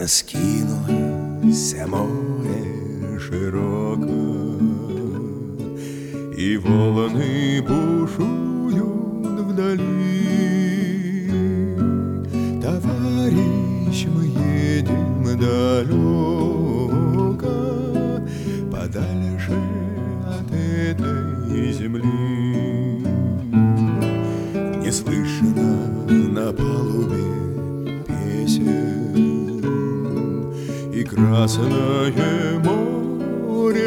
Раскинулось море широко, и волны бушуют вдали. Товарищ, мы едем далеко, подальше от этой земли. Не слышно на палубе песен, и красное море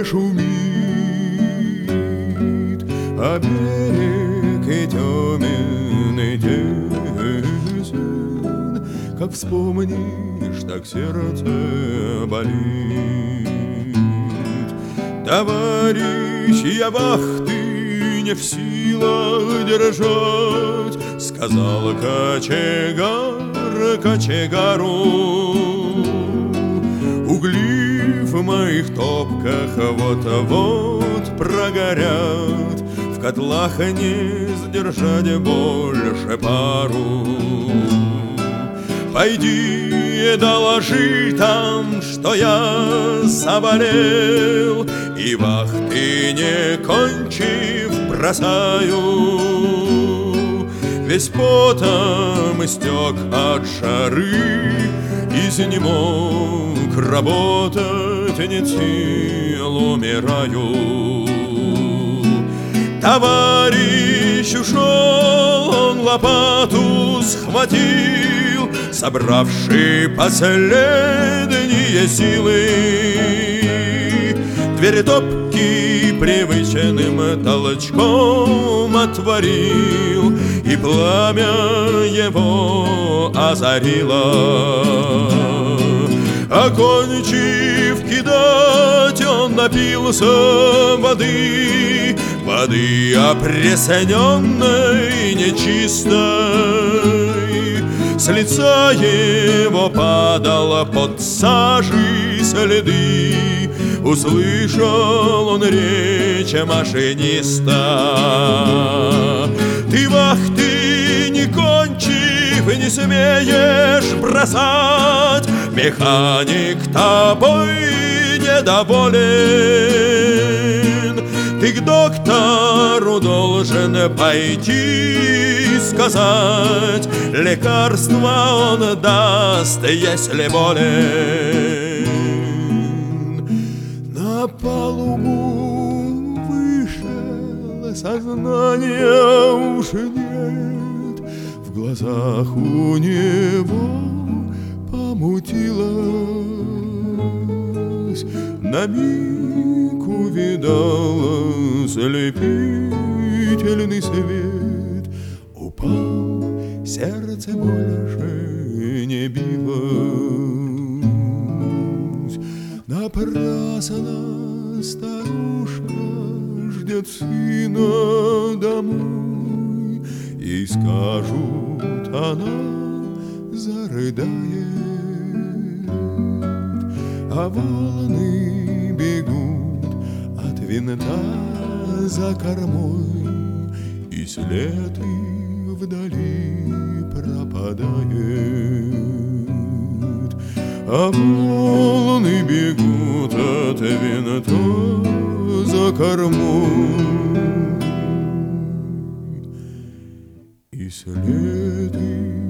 шумит, а берег и темен и тесен. Как вспомнишь, так сердце болит. Товарищ, я вахты не в силах держать, сказал кочегар кочегару. Угли в моих топках вот-вот прогорят, в котлах не сдержать больше пару. Пойди доложи там, что я заболел, и вахты не кончив бросаю. Весь потом истек от жары, изнемог работать, нет сил, умираю. Товарищ ушел, он лопату схватил, собравший последние силы. Дверь топки привычным толчком отворил, и пламя его озарило. Окончив кидать, он напился воды, воды опресненной, нечистой. С лица его падало под сажей следы, услышал он речь машиниста. Ты вахты не кончив, не смеешь бросать, механик тобой недоволен. Ты к доктору должен пойти, сказать, лекарство он даст, если болен. На палубу вышел, сознания уж нет, в глазах у него помутилось, на миг увидал слепительный свет, упал, сердце больше не билось. Напрасно старушка ждет сына домой, ей скажут, она зарыдает, а волны бегут от винта за кормой, и след их вдали пропадает. А волны бегут от винта за кормой, и след их